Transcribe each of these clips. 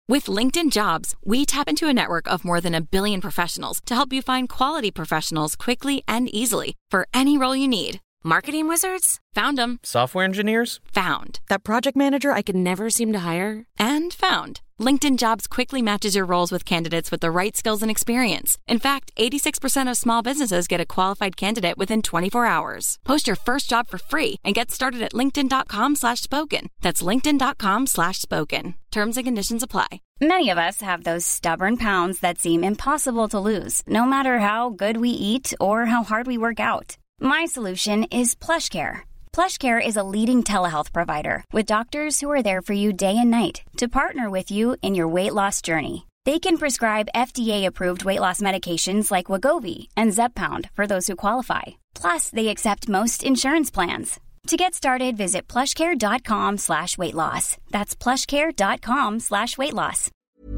With LinkedIn Jobs, we tap into a network of more than 1 billion professionals to help you find quality professionals quickly and easily for any role you need. Marketing wizards? Found them. Software engineers? Found. That project manager I could never seem to hire? And found. LinkedIn Jobs quickly matches your roles with candidates with the right skills and experience. In fact, 86% of small businesses get a qualified candidate within 24 hours. Post your first job for free and get started at linkedin.com/spoken. That's linkedin.com/spoken. Terms and conditions apply. Many of us have those stubborn pounds that seem impossible to lose, no matter how good we eat or how hard we work out. My solution is PlushCare. PlushCare is a leading telehealth provider with doctors who are there for you day and night to partner with you in your weight loss journey. They can prescribe FDA-approved weight loss medications like Wegovy and Zepbound for those who qualify. Plus, they accept most insurance plans. To get started, visit plushcare.com/weightloss. That's plushcare.com/weightloss.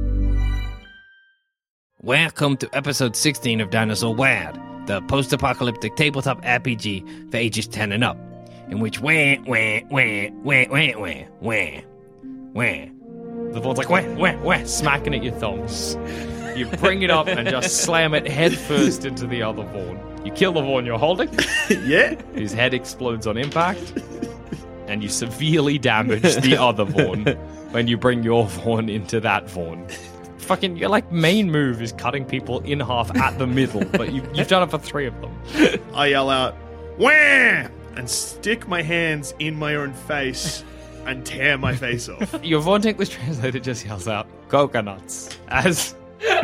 Welcome to episode 16 of Dinosaur Wad, the post-apocalyptic tabletop RPG for ages 10 and up, in which the Vaughn's like, wah, smacking at your thumbs. You bring it up and just slam it head first into the other Vaughn. You kill the Vaughn you're holding. Yeah. His head explodes on impact. And you severely damage the other Vaughn when you bring your Vaughn into that Vaughn. Fucking, your main move is cutting people in half at the middle, but you've done it for 3 of them. I yell out, wah! And stick my hands in my own face and tear my face off. Your Vaughn English translator just yells out, coconuts, as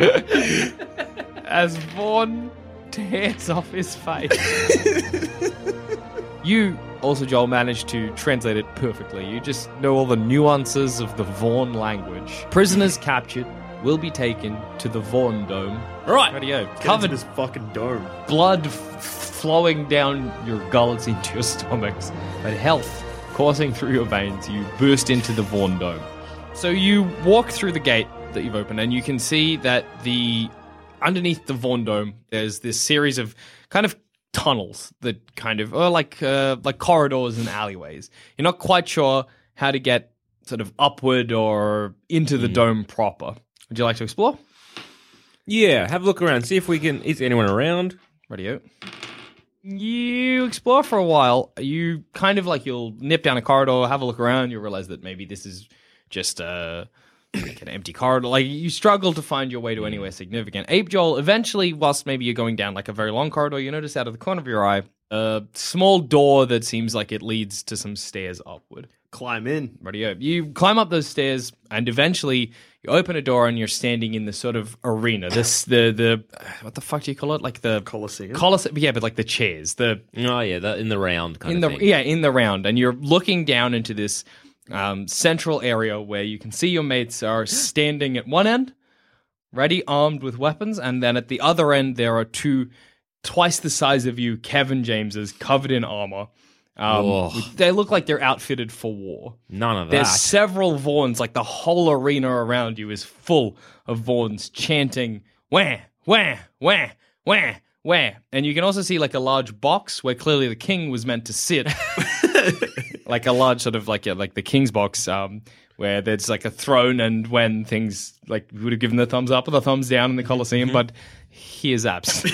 Vaughn tears off his face. You also, Joel, managed to translate it perfectly. You just know all the nuances of the Vaughn language. Prisoners captured will be taken to the Vaughn Dome. All right. Radio. Covered this fucking dome. Blood flowing down your gullets into your stomachs, but health coursing through your veins. You burst into the Vaughn Dome. So you walk through the gate that you've opened, and you can see that underneath the Vaughn Dome, there's this series of kind of tunnels that kind of are like corridors and alleyways. You're not quite sure how to get sort of upward or into the dome proper. Would you like to explore? Yeah, have a look around. See if we can... Is anyone around? Radio. You explore for a while. You kind of you'll nip down a corridor, have a look around. You realize that maybe this is just an empty corridor. You struggle to find your way to anywhere significant. Ape Joel, eventually, whilst maybe you're going down a very long corridor, you notice out of the corner of your eye a small door that seems like it leads to some stairs upward. Climb in. Radio. You climb up those stairs, and eventually you open a door, and you're standing in the sort of arena. The what the fuck do you call it? The Colosseum. Yeah, but the chairs. In the round kind of thing. Yeah, in the round, and you're looking down into this central area where you can see your mates are standing at one end, ready, armed with weapons, and then at the other end there are 2 twice the size of you Kevin Jameses covered in armor. They look like they're outfitted for war. None of that. There's several Vaughns, the whole arena around you is full of Vaughns chanting, wah, wah, wah, wah, wah. And you can also see a large box where clearly the king was meant to sit. A large sort of the king's box, where there's a throne, and when things we would have given the thumbs up or the thumbs down in the Colosseum, but he is absent.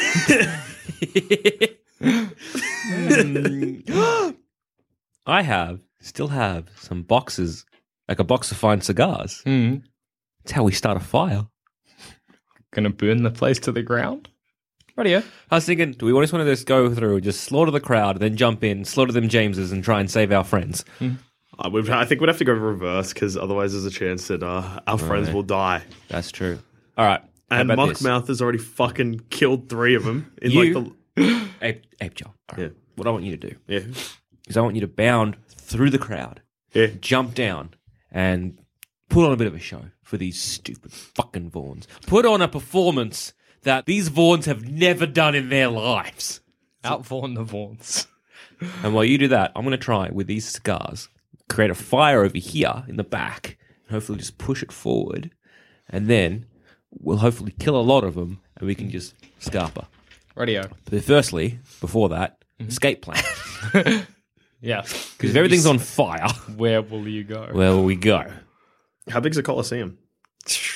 I still have some boxes, a box of fine cigars. Mm. It's how we start a fire. Gonna burn the place to the ground? Radio. I was thinking, do we just want to just go through, just slaughter the crowd, then jump in, slaughter them Jameses, and try and save our friends? Mm. I think we'd have to go reverse, because otherwise there's a chance that our friends will die. That's true. All right. And Muckmouth has already fucking killed 3 of them. Ape Joel. Yeah. What I want you to do is I want you to bound through the crowd, jump down, and put on a bit of a show for these stupid fucking Vaughns. Put on a performance that these Vaughns have never done in their lives. Out-Vaughn the Vaughns. And while you do that, I'm going to try with these cigars, create a fire over here in the back, and hopefully just push it forward, and then we'll hopefully kill a lot of them, and we can just scarper. Radio. But firstly, before that, escape plan. Yeah. Because if everything's on fire... Where will you go? Where will we go? How big's a Colosseum?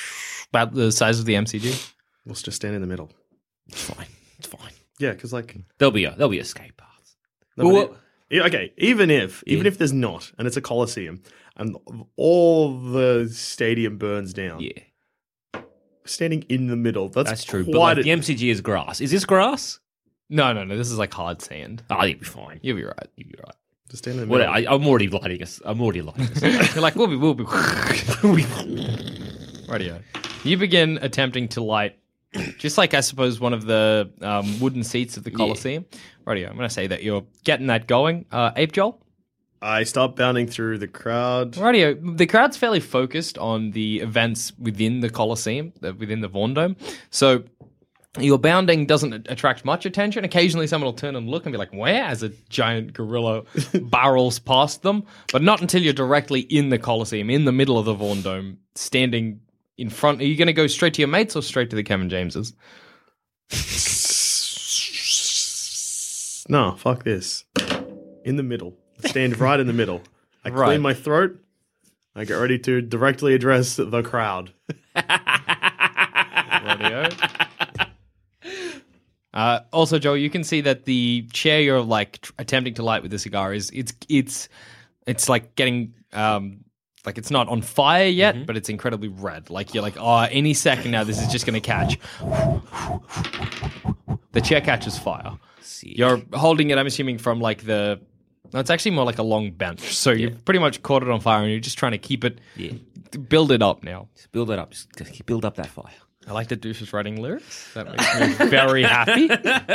About the size of the MCG. Let's just stand in the middle. It's fine. It's fine. Yeah, because like There'll be escape paths. okay, even if there's not, and it's a coliseum, and all the stadium burns down. Yeah, standing in the middle. That's true. But quite like, the MCG is grass. Is this grass? No. This is like hard sand. Oh, you'll be fine. You'll be right. You'll be right. Just stand in the middle. I'm already lighting us. You're like, we'll be. Radio. You begin attempting to light, just like I suppose one of the wooden seats of the Colosseum. Radio. I'm going to say that you're getting that going. Ape Joel? I start bounding through the crowd. Radio. The crowd's fairly focused on the events within the Colosseum, within the Vaughn Dome. So your bounding doesn't attract much attention. Occasionally someone will turn and look and be like, where? As a giant gorilla barrels past them. But not until you're directly in the Colosseum, in the middle of the Vaughn Dome, standing in front. Are you going to go straight to your mates or straight to the Kevin Jameses? No, fuck this. In the middle. Stand right in the middle. I Right. clean my throat. I get ready to directly address the crowd. Radio. Also, Joe, you can see that the chair you're like attempting to light with the cigar is it's like getting like it's not on fire yet, but it's incredibly red. Like you're like, oh, any second now this is just going to catch. The chair catches fire. You're holding it, I'm assuming, from like no, it's actually more like a long bench. So you've pretty much caught it on fire and you're just trying to keep it, build it up now. Just build it up. Just build up that fire. I like that Douche is writing lyrics. That makes me very happy.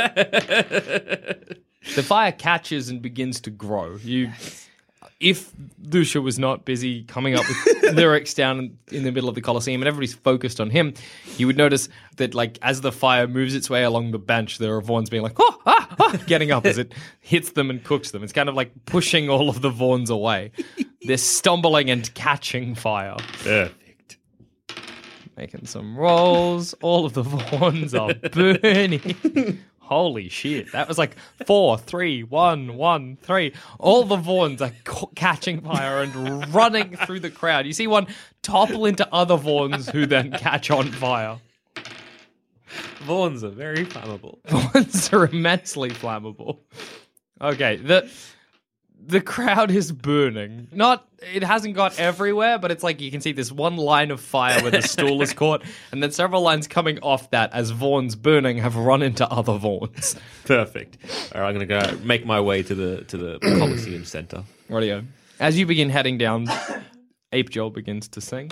The fire catches and begins to grow. If Lucia was not busy coming up with lyrics down in the middle of the Colosseum and everybody's focused on him, you would notice that, like, as the fire moves its way along the bench, there are Vaughns being like, getting up as it hits them and cooks them. It's kind of like pushing all of the Vaughns away. They're stumbling and catching fire. Perfect. Making some rolls. All of the Vaughns are burning. Holy shit. That was like 4, 3, 1, 1, 3. All the Vaughns are catching fire and running through the crowd. You see one topple into other Vaughns who then catch on fire. Vaughns are very flammable. Vaughns are immensely flammable. Okay, the crowd is burning. It hasn't got everywhere, but it's like you can see this one line of fire where the stool is caught, and then several lines coming off that as Vaughn's burning have run into other Vaughns. Perfect. All right, I'm going to go make my way to the Coliseum Center. Rightio. As you begin heading down, Ape Joel begins to sing.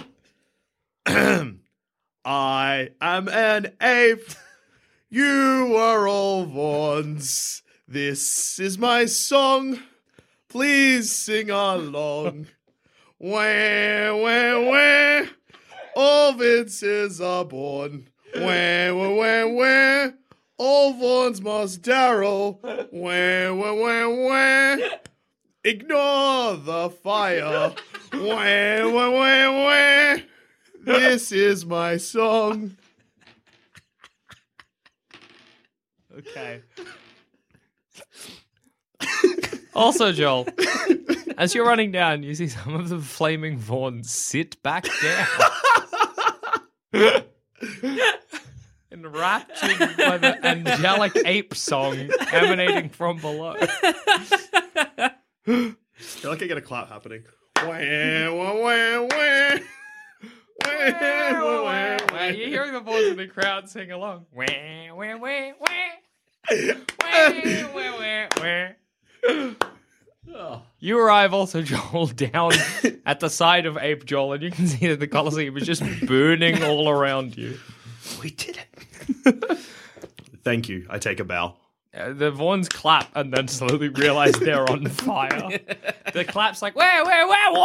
I am an ape. You are all Vaughns. This is my song. Please sing along. Wah, wah, wah. All Vinces are born. Wah, wah, wah, wah. All Vaughns must Daryl. Wah, wah, wah, wah. Ignore the fire. Wah, wah, wah, wah. This is my song. Okay. Also, Joel, as you're running down, you see some of the flaming Vaughns sit back down. Enraptured by the angelic ape song emanating from below. I feel like I get a clap happening. Wah, wah, wah, wah. Wah, wah, wah, wah. You're hearing the voice of the crowd sing along. Wah, wah, wah, wah. Wah, wah, wah, wah. You arrive also, Joel, down at the side of Ape Joel, and you can see that the Colosseum is just burning all around you. We did it. Thank you. I take a bow. The Vaughns clap and then slowly realize they're on fire. The clap's like, where, wah.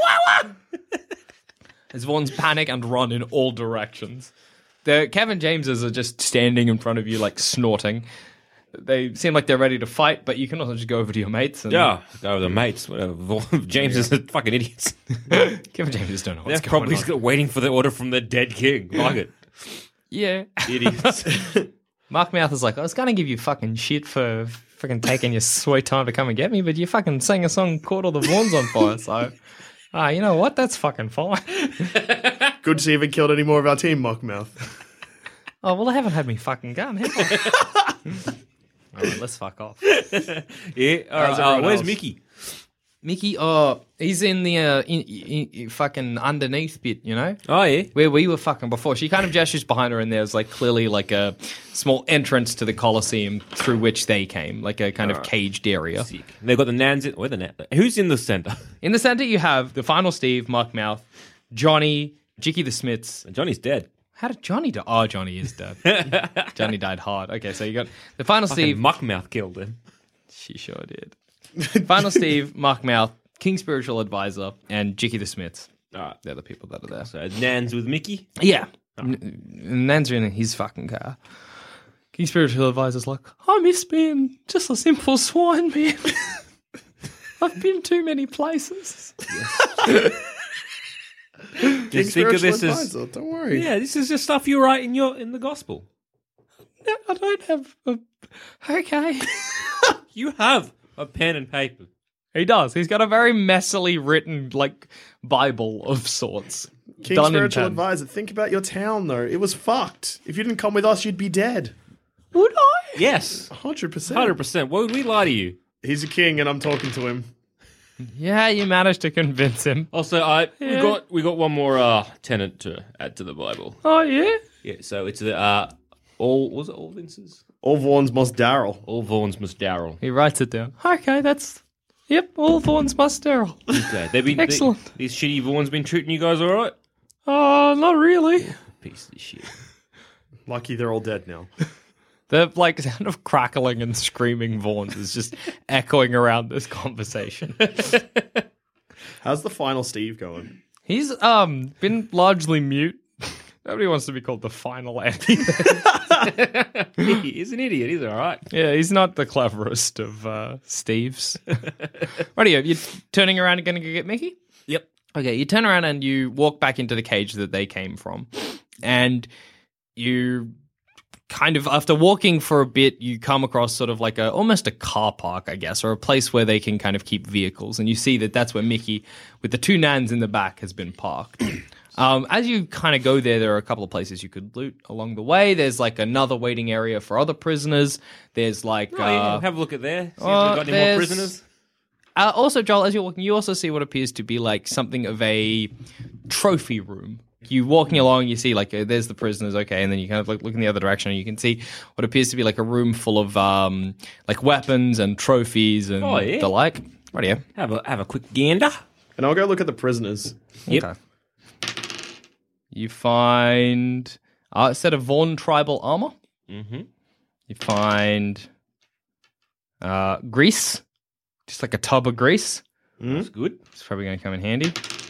As Vaughns panic and run in all directions. The Kevin Jameses are just standing in front of you, like snorting. They seem like they're ready to fight, but you can also just go over to your mates. And Yeah, go with the mates. Whatever. James is fucking idiots. Kevin Jameses don't know They're what's going probably on. waiting for the order from the dead king. Like it. Yeah. Idiots. Mark Mouth is like, I was going to give you fucking shit for fucking taking your sweet time to come and get me, but you fucking sang a song, caught all the Vaughns on fire, so... you know what? That's fucking fine. Good to see you haven't killed any more of our team, Mockmouth. Oh, well, they haven't had me fucking gun, have they? All right, let's fuck off. Yeah. All How's right. everyone Where's else? Mickey? Mickey, he's in the in fucking underneath bit, you know? Oh, yeah. Where we were fucking before. She kind of gestures behind her, and there's like clearly like a small entrance to the Colosseum through which they came, like a kind of caged area. Sick. They've got the Nans in. Where the Nan? Who's in the center? In the center, you have the final Steve, Muckmouth, Johnny, Jicky the Smiths. Johnny's dead. How did Johnny die? Oh, Johnny is dead. Johnny died hard. Okay, so you got the final Steve. Muckmouth killed him. She sure did. Final Steve, Muckmouth, King Spiritual Advisor, and Jicky the Smiths. All right. They're the people that are there. So Nans with Mickey. Yeah. Nan's in his fucking car. King Spiritual Advisor's like, I miss being just a simple swine, man. I've been too many places. Just think of this as Don't worry. yeah. This is just stuff you write in the gospel. No, I don't have a... Okay. You have a pen and paper. He does. He's got a very messily written, like, Bible of sorts. King done in Spiritual pen. Advisor, think about your town, though. It was fucked. If you didn't come with us, you'd be dead. Would I? Yes, 100%. 100%. Why would we lie to you? He's a king, and I'm talking to him. Yeah, you managed to convince him. Also, we got one more tenant to add to the Bible. Oh, yeah? Yeah, so it's the all Vinces? All Vaughns must Daryl. All Vaughns must Daryl. He writes it down. Okay, that's... Yep, all thorns must sterile. Okay, they've been Excellent. These shitty Vaughns been treating you guys all right? Oh, not really. Piece of shit. Lucky they're all dead now. The like sound of crackling and screaming Vaughns is just echoing around this conversation. How's the final Steve going? He's been largely mute. Nobody wants to be called the final Andy. He's an idiot. He's all right. Yeah, he's not the cleverest of Steves. Rightio, you're turning around and going to go get Mickey? Yep. Okay, you turn around and you walk back into the cage that they came from. And you kind of, after walking for a bit, you come across sort of like almost a car park, I guess, or a place where they can kind of keep vehicles. And you see that that's where Mickey, with the two Nans in the back, has been parked. As you kind of go there are a couple of places you could loot along the way. There's like another waiting area for other prisoners. There's like... have a look at there. See if we've got any more prisoners. Also, Joel, as you're walking, you also see what appears to be like something of a trophy room. You walking along, you see like there's the prisoners, okay, and then you kind of like look in the other direction and you can see what appears to be like a room full of like weapons and trophies and the like. Rightio. Have a quick gander. And I'll go look at the prisoners. Yep. Okay. You find a set of Vaughn tribal armor. Mm-hmm. You find grease, just like a tub of grease. That's good. It's probably going to come in handy.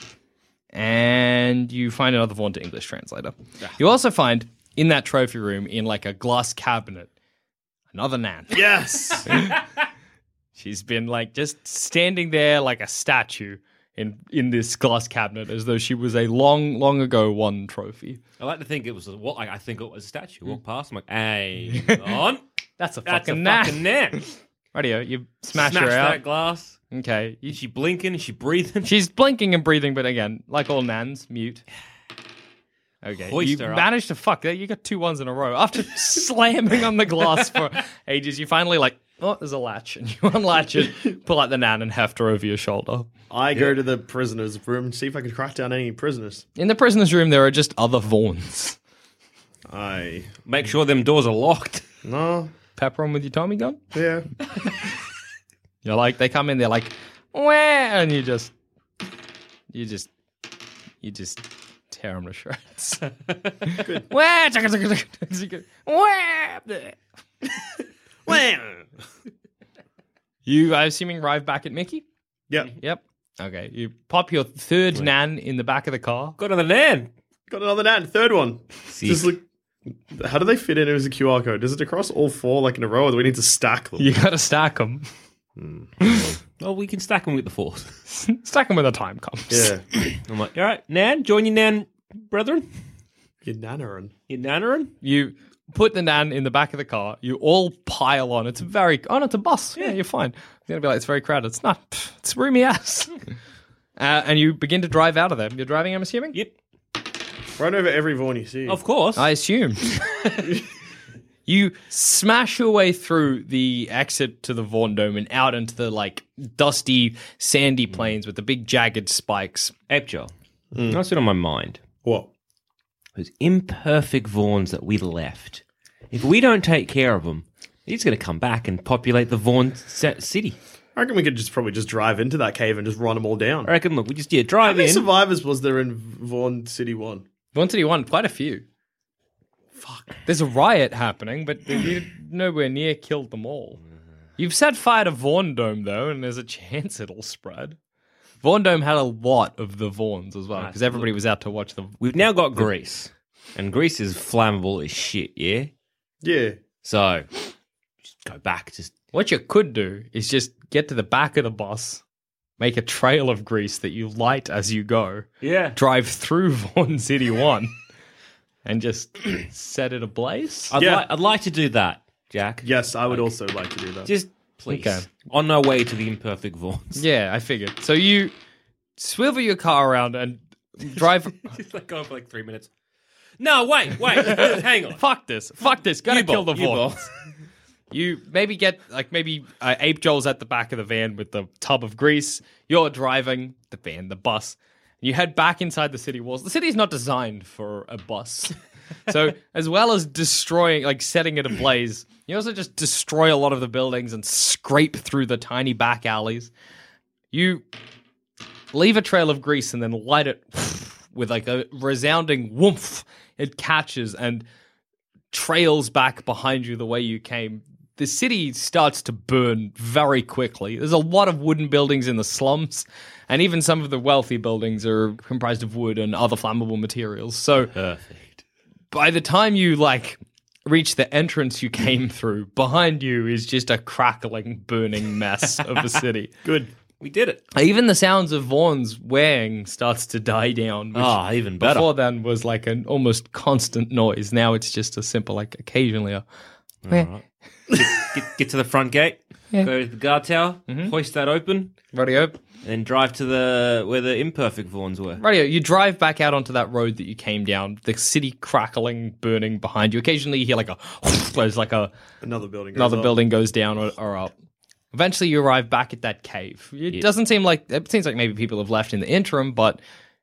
And you find another Vaughn to English translator. You also find in that trophy room, in like a glass cabinet, another Nan. Yes! She's been like just standing there like a statue in this glass cabinet, as though she was a long ago won trophy. I like to think it was what I think it was a statue. Walk past, I'm like, hey, on. That's a That's fucking a Nan. fucking Nan. Rightio, you smash Smash her out. that glass. Okay. Is she blinking? Is she breathing? She's blinking and breathing, but again, like all Nans, mute. Okay. Hoist You her up. managed to fuck that. You got 2 ones in a row. After slamming on the glass for ages, you finally like, oh, there's a latch. And you unlatch it, pull out the Nan and heft her over your shoulder. I go to the prisoners' room and see if I can crack down any prisoners. In the prisoner's room, there are just other Vaughns. Make sure them doors are locked. No. Pepper them with your Tommy gun. Yeah. You're like, they come in, they're like, wah, and you just tear them to shreds. Wah, wah. You, I'm assuming, arrive back at Mickey? Yep. Yep. Okay. You pop your third Nan in the back of the car. Got another Nan. Got another Nan. Third one. Just look. How do they fit in as a QR code? Does it across all 4 like in a row, or do we need to stack them? You got to stack them. Well, we can stack them with the force. Stack them when the time comes. Yeah. I'm like, all right, Nan, join your Nan brethren. Your Nanarin. Your Nanarin. You put the Nan in the back of the car. You all pile on. It's it's a bus. Yeah, you're fine. You're going to be like, it's very crowded. It's not. It's roomy ass. And you begin to drive out of there. You're driving, I'm assuming? Yep. Run over every Vaughn you see. Of course. I assume. You smash your way through the exit to the Vaughn Dome and out into the, like, dusty, sandy plains with the big jagged spikes. Apejal, that's been on my mind. What? Those imperfect Vaughns that we left. If we don't take care of them, he's going to come back and populate the Vaughn city. I reckon we could probably just drive into that cave and just run them all down. I reckon, look, we just drive How many in. survivors was there in Vaughn City 1? Vaughn City 1, quite a few. Fuck. There's a riot happening, but you nowhere near killed them all. You've set fire to Vaughn Dome, though, and there's a chance it'll spread. Vaughn Dome had a lot of the Vaughns as well, because everybody was out to watch them. We've now got Greece, and Greece is flammable as shit, yeah? Yeah. So, just go back. What you could do is just get to the back of the bus, make a trail of grease that you light as you go, drive through Vaughn City 1, and just set it ablaze. I'd like to do that, Jack. Yes, I would also like to do that. Just please. Okay. On our way to the imperfect Vaughns. Yeah, I figured. So you swivel your car around and drive... Just like going for like 3 minutes. No, wait, hang on. Fuck this. Gotta kill the U-Ball. Vaughns. You maybe get, Ape Joel's at the back of the van with the tub of grease. You're driving the van, the bus. You head back inside the city walls. The city is not designed for a bus. So as well as destroying, setting it ablaze, you also just destroy a lot of the buildings and scrape through the tiny back alleys. You leave a trail of grease and then light it with a resounding whoomph. It catches and trails back behind you the way you came. The city starts to burn very quickly. There's a lot of wooden buildings in the slums, and even some of the wealthy buildings are comprised of wood and other flammable materials. So Perfect. By the time you, reach the entrance you came through, behind you is just a crackling, burning mess of a city. Good. We did it. Even the sounds of Vaughn's weighing starts to die down. Which even better. Before then was an almost constant noise. Now it's just a simple, occasionally a... Right. Get to the front gate, go to the guard tower, hoist that open, Radio. and drive to where the imperfect Vaughns were. Radio, you drive back out onto that road that you came down, the city crackling, burning behind you. Occasionally you hear there's Another building goes down or up. Eventually you arrive back at that cave. It seems like maybe people have left in the interim, but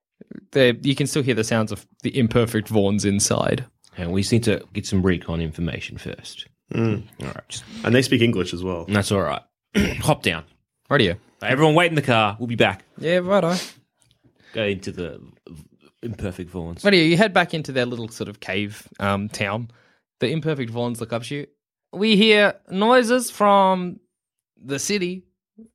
you can still hear the sounds of the imperfect Vaughns inside. And we just need to get some recon information first. All right. And they speak English as well. That's all right. Hop down. Radio. Everyone wait in the car. We'll be back. Yeah, righto. Go into the imperfect Vaughns. Radio, you head back into their little sort of cave town. The imperfect Vaughns look up to you. We hear noises from the city.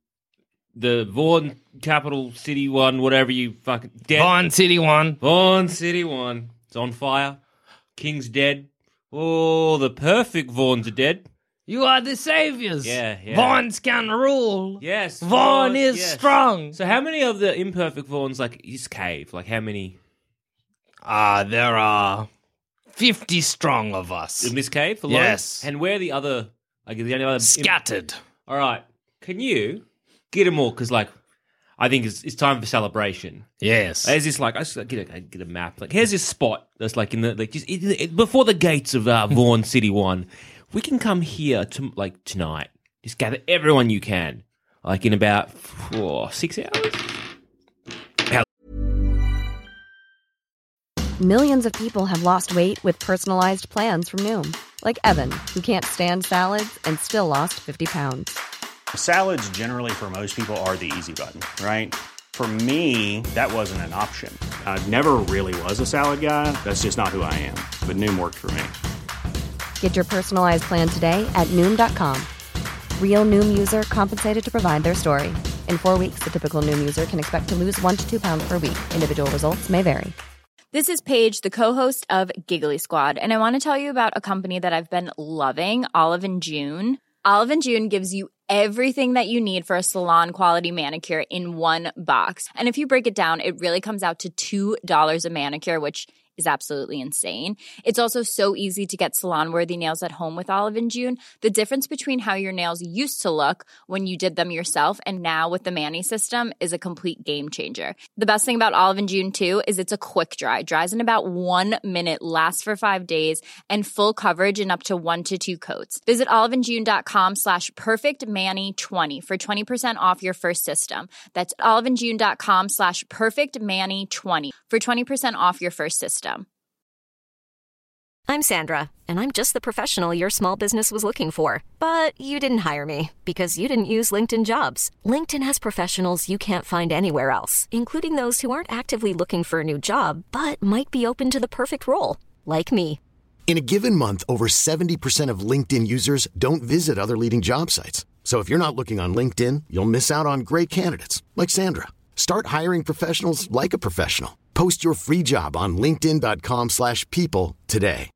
The Vaughn capital city one, whatever you fucking... Dead. Vaughn City 1. Vaughn City 1. It's on fire. King's dead. Oh, the perfect Vaughns are dead. You are the saviors. Yeah. Vaughns can rule. Yes. Vaughn is strong. So how many of the imperfect Vaughns, his cave? How many? There are 50 strong of us. In this cave alone? Yes. And where are the other... the only other... Scattered. All right. Can you get them all? Because, I think it's time for celebration. Yes. There's this I just get a map. Here's this spot that's in the before the gates of Vaughn City 1. We can come here to tonight. Just gather everyone you can. In about 6 hours. Millions of people have lost weight with personalized plans from Noom. Like Evan, who can't stand salads and still lost 50 pounds. Salads generally for most people are the easy button, right? For me, that wasn't an option. I never really was a salad guy. That's just not who I am. But Noom worked for me. Get your personalized plan today at Noom.com. Real Noom user compensated to provide their story. In 4 weeks, the typical Noom user can expect to lose 1 to 2 pounds per week. Individual results may vary. This is Paige, the co-host of Giggly Squad, and I want to tell you about a company that I've been loving, Olive & June. Olive & June gives you everything that you need for a salon-quality manicure in one box. And if you break it down, it really comes out to $2 a manicure, which is absolutely insane. It's also so easy to get salon-worthy nails at home with Olive & June. The difference between how your nails used to look when you did them yourself and now with the Mani system is a complete game changer. The best thing about Olive & June, too, is it's a quick dry. Dries in about 1 minute, lasts for 5 days, and full coverage in up to 1 to 2 coats. Visit oliveandjune.com/perfectmani20 for 20% off your first system. That's oliveandjune.com/perfectmani20 for 20% off your first system. I'm Sandra, and I'm just the professional your small business was looking for. But you didn't hire me because you didn't use LinkedIn Jobs. LinkedIn has professionals you can't find anywhere else, including those who aren't actively looking for a new job, but might be open to the perfect role, like me. In a given month, over 70% of LinkedIn users don't visit other leading job sites. So if you're not looking on LinkedIn, you'll miss out on great candidates like Sandra. Start hiring professionals like a professional. Post your free job on linkedin.com/people today.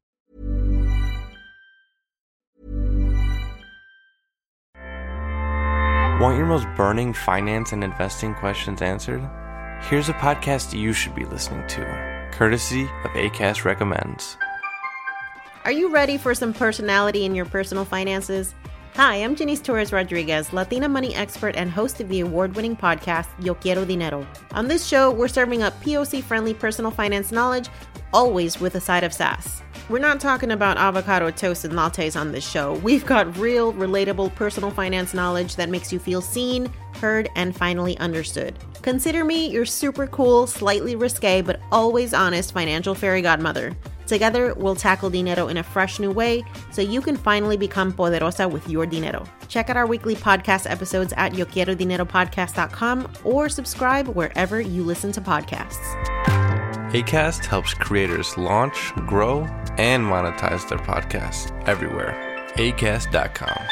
Want your most burning finance and investing questions answered? Here's a podcast you should be listening to, courtesy of Acast Recommends. Are you ready for some personality in your personal finances? Hi, I'm Janice Torres Rodriguez, Latina money expert and host of the award-winning podcast, Yo Quiero Dinero. On this show, we're serving up POC-friendly personal finance knowledge, always with a side of sass. We're not talking about avocado toast and lattes on this show. We've got real, relatable personal finance knowledge that makes you feel seen, heard, and finally understood. Consider me your super cool, slightly risque, but always honest financial fairy godmother. Together, we'll tackle dinero in a fresh new way so you can finally become poderosa with your dinero. Check out our weekly podcast episodes at YoQuieroDineroPodcast.com or subscribe wherever you listen to podcasts. Acast helps creators launch, grow, and monetize their podcasts everywhere. Acast.com.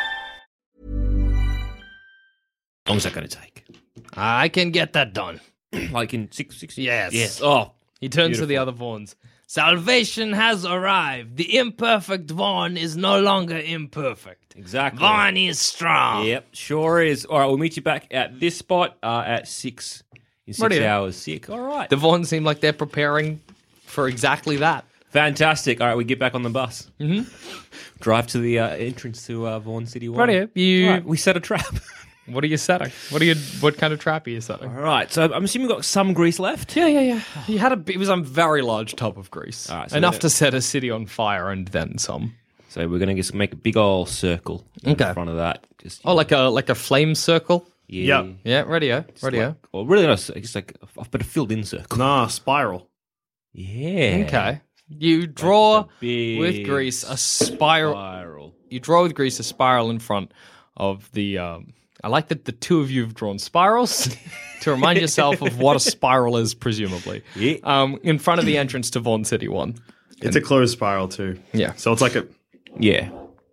How long is that going to take? I can get that done. Like in 6 Yes. Yes. Oh, He turns to the beautiful. other Vaughns. Salvation has arrived. The imperfect Vaughn is no longer imperfect. Exactly. Vaughn is strong. Yep, sure is. All right, we'll meet you back at this spot at 6 in 6 Rightio. hours. Sick. All right. The Vaughns seem like they're preparing for exactly that. Fantastic. All right, we get back on the bus. Mm-hmm. Drive to the entrance to Vaughan City 1. Rightio. All right, we set a trap. What are you setting? What kind of trap are you setting? All right, so I'm assuming we've got some grease left. Yeah. It was a very large tub of grease. All right, so enough to set a city on fire and then some. So we're going to just make a big old circle in front of that. Just, Oh, like a flame circle? yeah. Yeah, radio. Or really not, just like but a filled-in circle. Nah, spiral. Yeah. Okay. You draw big with grease a spiral. You draw with grease a spiral in front of the... I like that the two of you have drawn spirals to remind yourself of what a spiral is, presumably. Yeah. In front of the entrance to Vaughan City 1. It's a closed spiral too. Yeah. So it's like a Yeah.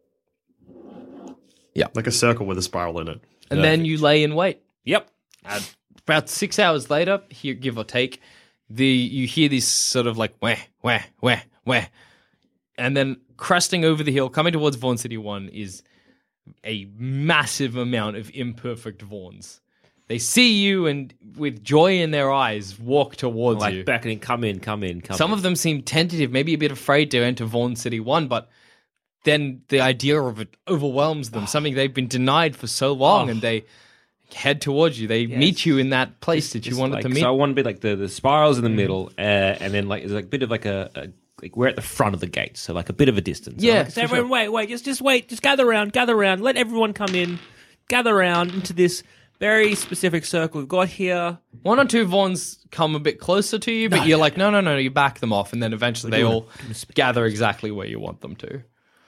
circle with a spiral in it. And then you lay in wait. Yep. About 6 hours later, here, give or take, you hear this sort of like wah, and then cresting over the hill, coming towards Vaughan City 1 is a massive amount of imperfect Vaughns. They see you and with joy in their eyes walk towards you. Like beckoning, come in. Some of them seem tentative, maybe a bit afraid to enter Vaughan City 1, but then the idea of it overwhelms them, something they've been denied for so long, and they head towards you. They meet you in that place that you wanted to meet. So I want to be like the spirals in the middle, and then like there's like a bit of like a like we're at the front of the gate, so like a bit of a distance. Yeah, So everyone, wait, just wait, just gather around, let everyone come in, gather around into this very specific circle we've got here. One or two Vaughns come a bit closer to you, but you're like, no, you back them off, and then eventually they all gather exactly where you want them to.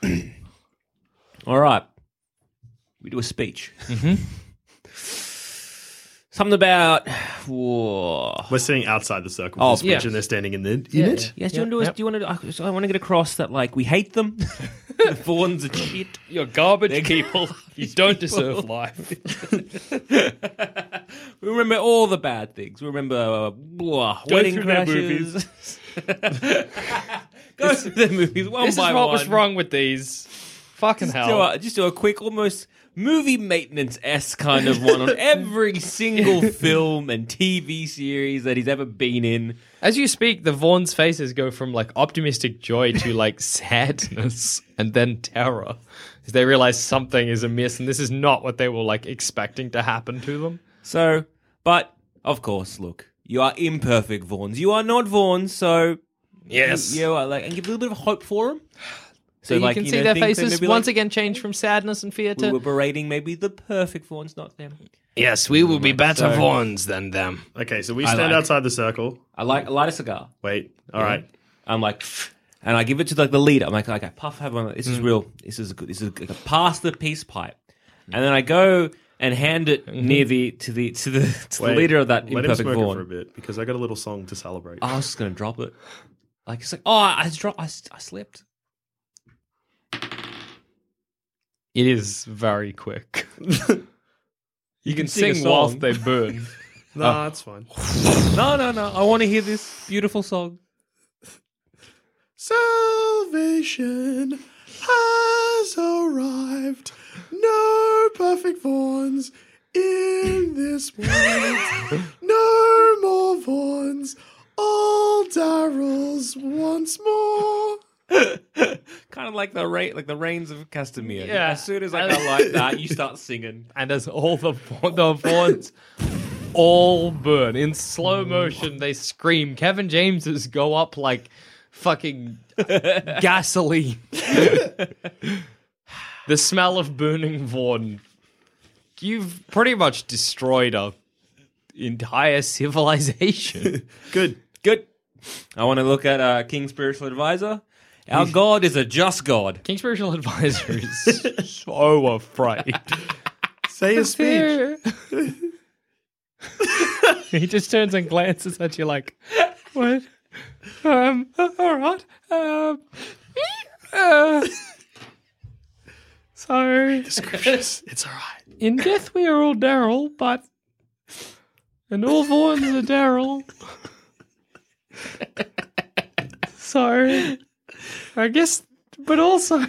All right, we do a speech. Something about We're sitting outside the circle Oh, for the speech yeah. and they're standing in it. Yes, do you want to? I want to get across that like we hate them. The Vaughns are shit. You're garbage people. You don't deserve life. We remember all the bad things. We remember wedding through their crashes. Go through the movies one This by is what one. was wrong with these. Fucking hell. Just do a quick, almost movie maintenance-esque kind of one on every single film and TV series that he's ever been in. As you speak, the Vaughn's faces go from like optimistic joy to like sadness and then terror as they realize something is amiss and this is not what they were like expecting to happen to them. So, but of course, look, you are imperfect Vaughns. You are not Vaughns, so yes, you are like, and give a little bit of hope for them. So you can see their faces once again change from sadness and fear to... We were berating maybe the perfect Vaughns, not them. Yes, we will be better Vaughns than them. Okay, so we stand outside the circle. I light a cigar. Wait, all right. I'm like, and I give it to like the leader. I'm like, okay, puff, have one. This is real. This is good. This is like a pass the peace pipe. And then I go and hand it near to the leader of that let him imperfect smoke Vaughn. it for a bit because I got a little song to celebrate. I was just gonna drop it. Like it's like, oh, I slipped. It is very quick. You can sing a sing song. whilst they burn. No, that's fine. No. I want to hear this beautiful song. Salvation has arrived. No perfect Vaughns in this world. No more Vaughns. All Daryls once more. Kind of like the rains of Castamere. Yeah. As soon as I go like that, you start singing. And as all the Vaughns all burn in slow motion, they scream. Kevin James's go up like fucking gasoline. The smell of burning Vaughn. You've pretty much destroyed a entire civilization. Good. I want to look at King Spiritual Advisor. Our God is a just God. King Spiritual Advisor is so afraid. Say a speech. He just turns and glances at you like, what? All right. So... The scriptures. It's all right. In death we are all Daryl, but... And all Vaughns are Daryl. So... I guess... But also...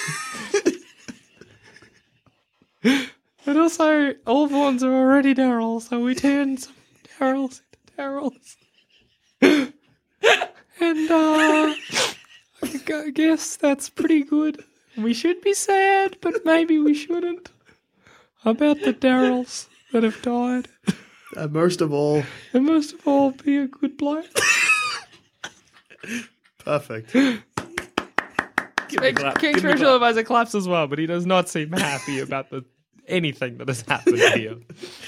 But also, all Vaughns are already Daryl, so we turn some Daryls into Daryls. And, I guess that's pretty good. We should be sad, but maybe we shouldn't. About the Daryls that have died. And most of all, be a good bloke. perfect. King Spiritual Advisor claps as well, but he does not seem happy about anything that has happened here.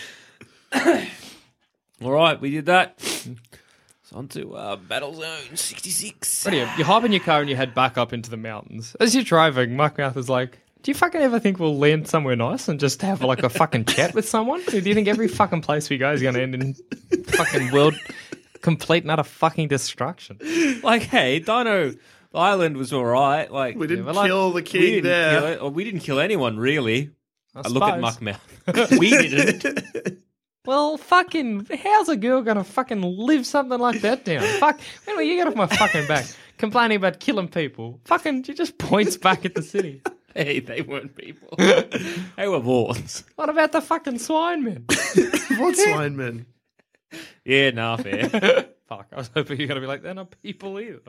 All right, we did that. It's on to Battle Zone 66. Brilliant. You hop in your car and you head back up into the mountains. As you're driving, Muckmouth is like, do you fucking ever think we'll land somewhere nice and just have like a fucking chat with someone? Do you think every fucking place we go is going to end in fucking world complete and utter fucking destruction? Like, hey, Dino Island was all right. Like, We didn't kill the king there. We didn't kill anyone, really. I look at suppose. Muckmouth. We didn't. Well, fucking, how's a girl gonna fucking live something like that down? Fuck, anyway, you get off my fucking back, complaining about killing people. Fucking, she just points back at the city. Hey, they weren't people. They were Vaughns. What about the fucking swine men? What swine men? Yeah, nah, fair. Fuck, I was hoping you were gonna be like, they're not people either.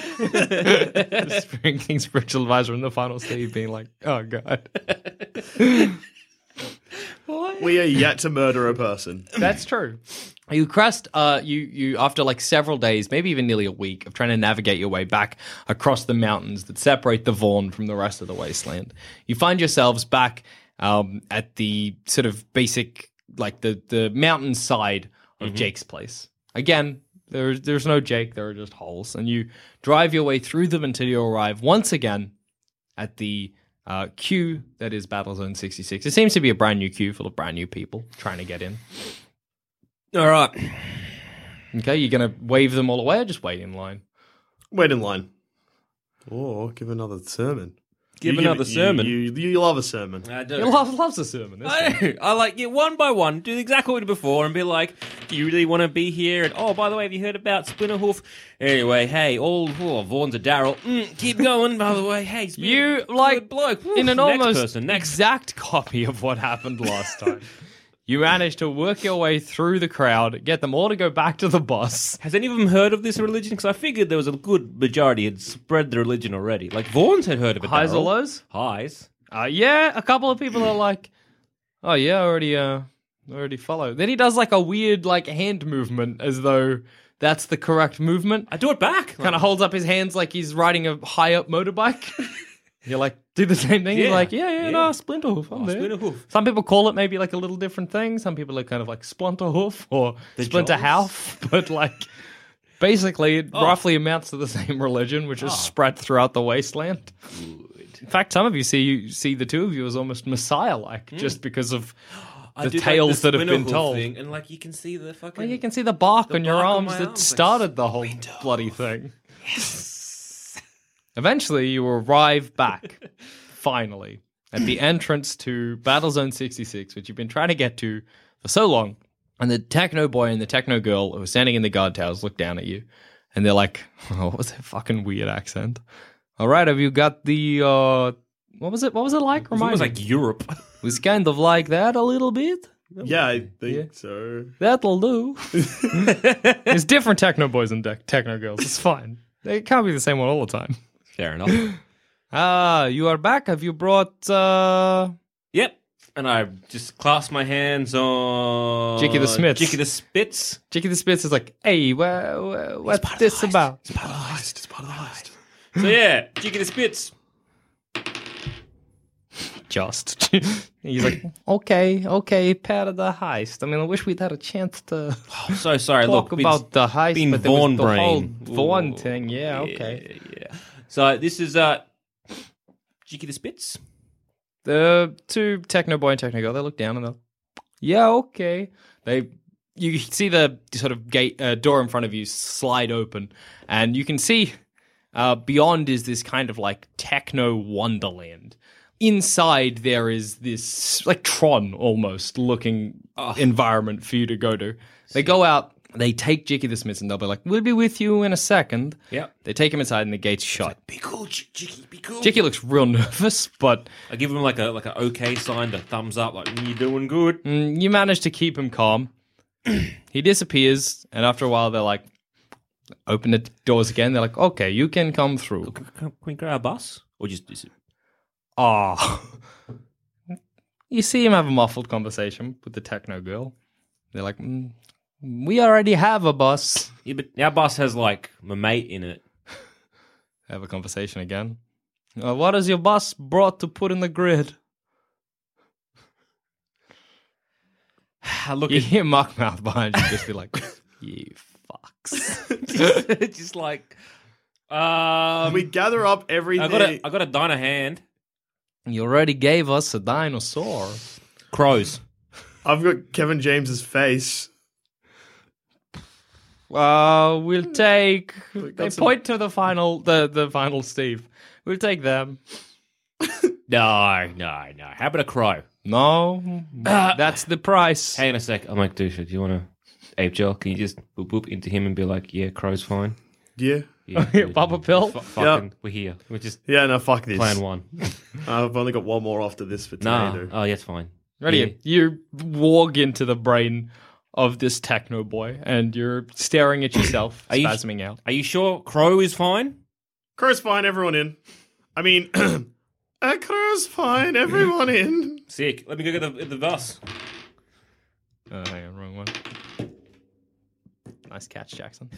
Just King Spiritual Advisor in the final Steve being like, oh god. We are yet to murder a person. That's true. You crest, you after like several days, maybe even nearly a week of trying to navigate your way back across the mountains that separate the Vaughn from the rest of the wasteland. You find yourselves back at the sort of basic, like the mountain side of Jake's place. Again, there's no Jake, there are just holes. And you drive your way through them until you arrive once again at the queue that is Battlezone 66. It seems to be a brand new queue full of brand new people trying to get in. All right. Okay, you're going to wave them all away or just wait in line? Wait in line. Or give another sermon. give another sermon. You love a sermon. I do. He loves a sermon. I do. I like one by one, do exactly what we did before, and be like, "Do you really want to be here?" And oh, by the way, have you heard about Splinterhoof? Anyway, hey, Vaughn's a Daryl. Keep going. By the way, hey, You like bloke in an next almost person, next. exact copy of what happened last time. You managed to work your way through the crowd, get them all to go back to the bus. Has any of them heard of this religion? Because I figured there was a good majority had spread the religion already. Like Vaughn's had heard of it. Highs or Daryl. lows? Highs. Yeah, a couple of people are like, "Oh yeah, I already follow." Then he does like a weird like hand movement as though that's the correct movement. I do it back. Kind of holds up his hands like he's riding a high up motorbike. You're like, do the same thing. Yeah. He's like, yeah, no, Splinterhoof. I'm there. Splinterhoof. Some people call it maybe like a little different thing. Some people are kind of like Splinterhoof or The Splinterhoof, but like basically it roughly amounts to the same religion, which is spread throughout the wasteland. Good. In fact, some of you see the two of you as almost Messiah-like, just because of the tales that have been told. Thing, and like you can see the fucking. Well, you can see the bark on your bark on arms my that arms, started the whole bloody thing. Eventually, you arrive back, finally, at the entrance to Battlezone 66, which you've been trying to get to for so long. And the techno boy and the techno girl who are standing in the guard towers look down at you. And they're like, oh, what was that fucking weird accent? All right, have you got the, what was it like? Remind It was me. like Europe. It was kind of like that a little bit. Yeah, I think so. That'll do. There's different techno boys and techno girls. It's fine. They can't be the same one all the time. Fair enough. You are back. Have you brought Yep. And I just clasp my hands on Jicky the Smiths. Jicky the Spits. Jicky the Spits is like, hey, what's this about? It's part of the heist. It's part of the heist. So yeah, Jicky the Spits. Just. He's like, okay, part of the heist. I mean, I wish we'd had a chance to So sorry. talk Look, about the heist, been but there was Vaughn the whole brain. Vaughn Ooh. thing. Yeah, okay. Yeah. So this is Jicky the Spits. The two techno boy and techno girl, they look down and they're, yeah, okay. You see the sort of gate door in front of you slide open, and you can see beyond is this kind of like techno wonderland. Inside there is this like Tron almost looking environment for you to go to. They go out, they take Jicky the Smiths, and they'll be like, we'll be with you in a second. Yep. They take him inside and the gate's shut. Be cool, Jicky. Be cool. Jicky looks real nervous, but I give him like a okay sign, the thumbs up, like you're doing good. you manage to keep him calm. He disappears, and after a while, they're like, open the doors again. They're like, okay, you can come through. Can we grab a bus or just? Is it... Oh. You see him have a muffled conversation with the techno girl. They're like, we already have a bus. Yeah, but our bus has like my mate in it. Have a conversation again. What has your bus brought to put in the grid? I look You at hear Muckmouth behind you just be like, you fucks. just like We gather up everything. I got a diner hand. You already gave us a dinosaur. Crows. I've got Kevin James's face. We'll take. They some- point to the final Steve. We'll take them. No. How about a crow? No, that's the price. Hang on a sec. I'm like, dude, do you want to ape gel? Can you just boop boop into him and be like, yeah, crow's fine? Yeah. Yeah, Pop a pill? Fucking, we're here. We're just Yeah, no, fuck this. plan one. I've only got one more after this for today. No. dude. Oh, yeah, it's fine. Ready? Yeah. You walk into the brain of this techno boy, and you're staring at yourself, Are you- spasming out. Are you sure crow is fine? Crow's fine, everyone in. I mean, crow's fine, everyone in. Sick. Let me go get the bus. Hang on, wrong one. Nice catch, Jackson.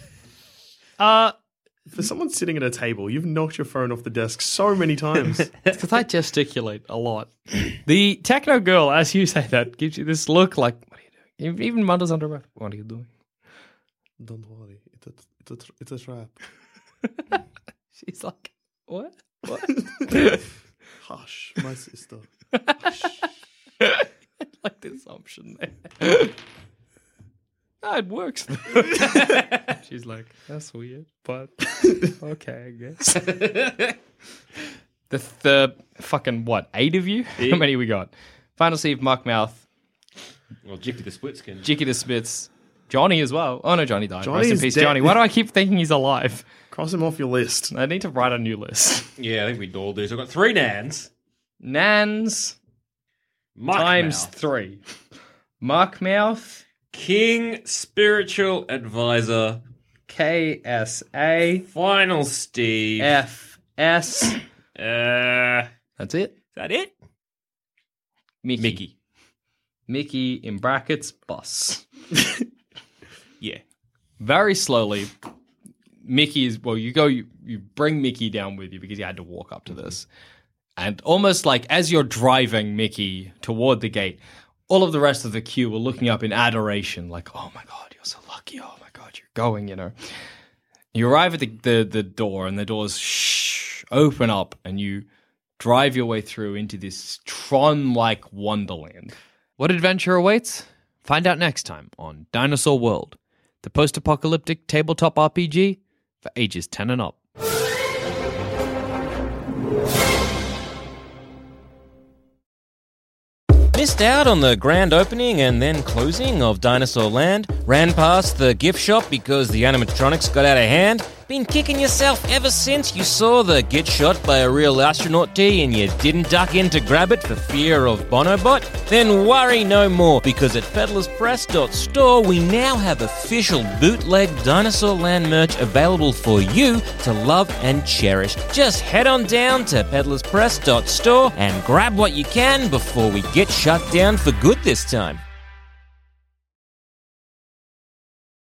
For someone sitting at a table, you've knocked your phone off the desk so many times. Because I gesticulate a lot. The techno girl, as you say that, gives you this look like, what are you doing? Even mutters under her breath, what are you doing? Don't worry, it's a trap. She's like, what? What? Hush, my sister. Like the assumption there. No, it works. She's like, that's weird, but okay, I guess. The fucking, what, 8 of you? Yeah. How many we got? Final Steve, Muckmouth, Well, Jicky the Splitskin. Jicky the Spits, Johnny as well. Oh no, Johnny died. Johnny's Rest in peace, dead. Johnny. Why do I keep thinking he's alive? Cross him off your list. I need to write a new list. Yeah, I think we all do. So I've got 3 Nans. Nans Muckmouth. times 3. Muckmouth, King Spiritual Advisor. KSA, Final Steve. FS. That's it. Is that it? Mickey. Mickey in brackets, boss. Yeah. Very slowly, Mickey is, well, you bring Mickey down with you because you had to walk up to this. And almost like as you're driving Mickey toward the gate, all of the rest of the queue were looking up in adoration, like, oh my God, you're so lucky. Oh my God, you're going, you know. You arrive at the door, and the doors open up, and you drive your way through into this Tron-like wonderland. What adventure awaits? Find out next time on Dinosaur World, the post-apocalyptic tabletop RPG for ages 10 and up. Missed out on the grand opening and then closing of Dinosaur Land? Ran past the gift shop because the animatronics got out of hand? Been kicking yourself ever since you saw the Get Shot by a Real Astronaut tee and you didn't duck in to grab it for fear of Bonobot? Then worry no more, because at peddlerspress.store we now have official bootleg Dinosaur Land merch available for you to love and cherish. Just head on down to peddlerspress.store and grab what you can before we get shut down for good this time.